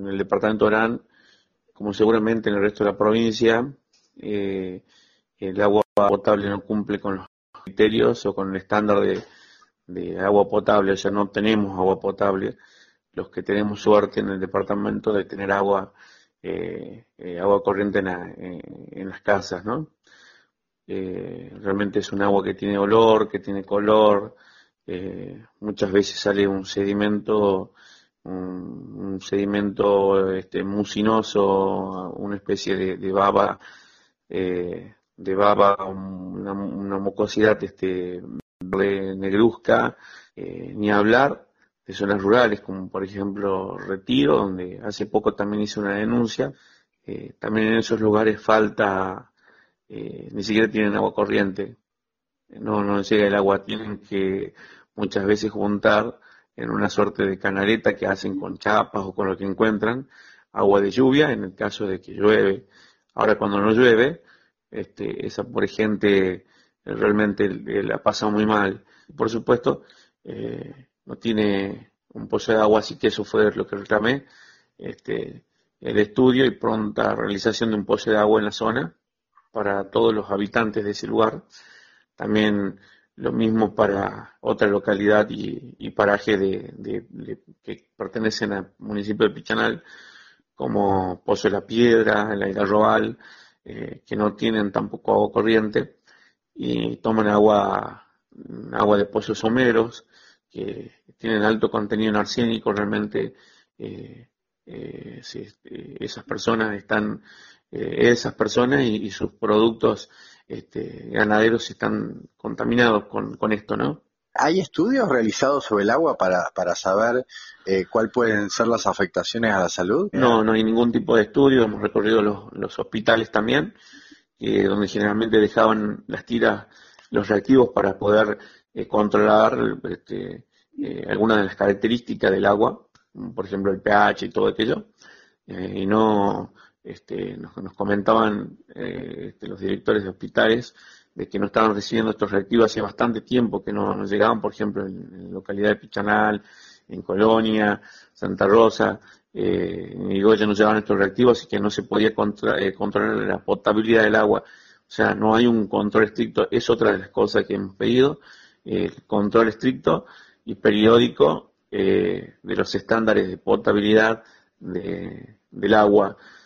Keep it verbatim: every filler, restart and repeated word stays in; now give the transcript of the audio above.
el departamento de Orán, como seguramente en el resto de la provincia, eh, el agua potable no cumple con los criterios o con el estándar de, de agua potable, o sea, no tenemos agua potable. Los que tenemos suerte en el departamento de tener agua, eh, eh, agua corriente en, la, en, en las casas, ¿no? Eh, realmente es un agua que tiene olor, que tiene color, eh, muchas veces sale un sedimento, un, un sedimento este, mucinoso, una especie de, de baba, eh, de baba, una, una mucosidad este, verde negruzca, eh, ni hablar de zonas rurales, como por ejemplo Retiro, donde hace poco también hice una denuncia. Eh, también en esos lugares falta, eh, ni siquiera tienen agua corriente, no, no llega el agua, tienen que muchas veces juntar en una suerte de canaleta que hacen con chapas o con lo que encuentran, agua de lluvia en el caso de que llueve. Ahora cuando no llueve, este, esa pobre gente realmente eh, la pasa muy mal. Por supuesto, eh, no tiene un pozo de agua, así que eso fue lo que reclamé, este, el estudio y pronta realización de un pozo de agua en la zona para todos los habitantes de ese lugar. También lo mismo para otra localidad y, y paraje de, de, de, que pertenecen al municipio de Pichanal, como Pozo de la Piedra, el Algarrobal, eh, que no tienen tampoco agua corriente y toman agua, agua de pozos someros, que tienen alto contenido en arsénico. Realmente eh, eh, sí, eh, esas personas están, eh, esas personas y, y sus productos este, ganaderos están contaminados con, con esto, ¿no? ¿Hay estudios realizados sobre el agua para, para saber eh, cuáles pueden ser las afectaciones a la salud? No, no hay ningún tipo de estudio. Hemos recorrido los, los hospitales también, eh, donde generalmente dejaban las tiras, los reactivos para poder eh, controlar este, eh, algunas de las características del agua, por ejemplo el pH y todo aquello, eh, y no este, nos, nos comentaban eh, este, los directores de hospitales de que no estaban recibiendo estos reactivos hace bastante tiempo, que no nos llegaban, por ejemplo, en, en la localidad de Pichanal, en Colonia, Santa Rosa, eh, en Irigoyen no llegaban estos reactivos, así que no se podía contra, eh, controlar la potabilidad del agua. O sea, no hay un control estricto. Es otra de las cosas que hemos pedido, eh, el control estricto y periódico eh, de los estándares de potabilidad de, del agua.